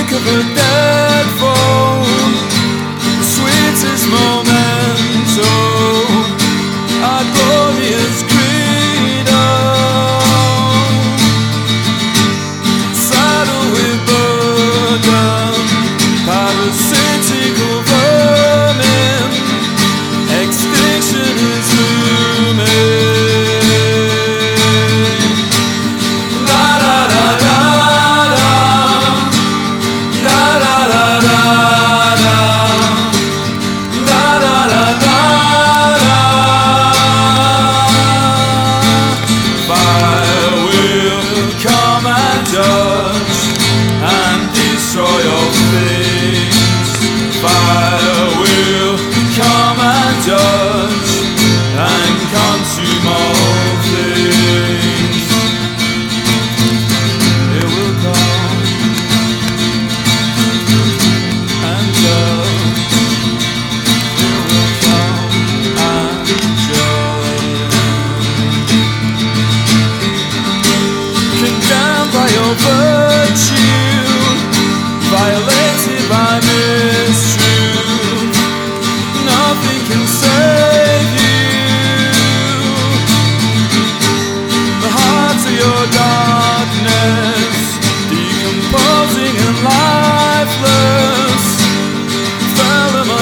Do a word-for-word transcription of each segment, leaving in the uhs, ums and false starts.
of a dead phone, the sweetest memento, our glorious credo. Saddle with burden, parasitical vermin, extinction is looming. And destroy all things. Fire will come and judge and consume all things. It will come and judge. It will come and judge. Condemned by your virtue, violated by mistruth, nothing can save you. The heart of your darkness, decomposing and lifeless, venom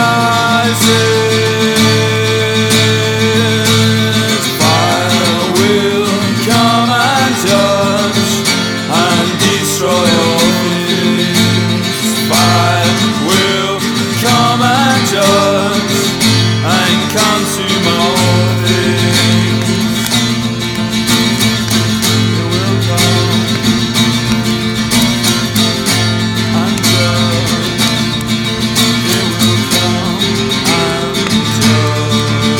arises. Fire will come and judge and destroy all things. Fire will come and judge and consume all things. It will come and judge. It will come and judge.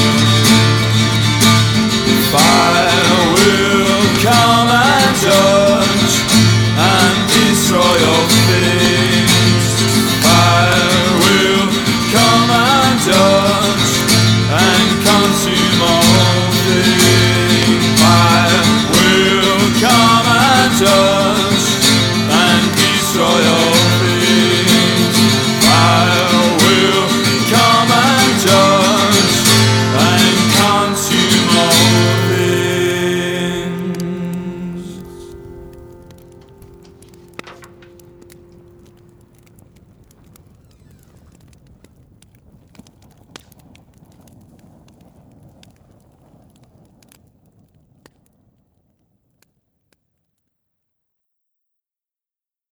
Fire will come and judge and destroy all things. Fire will come and judge and consume all things. Fire will come and judge.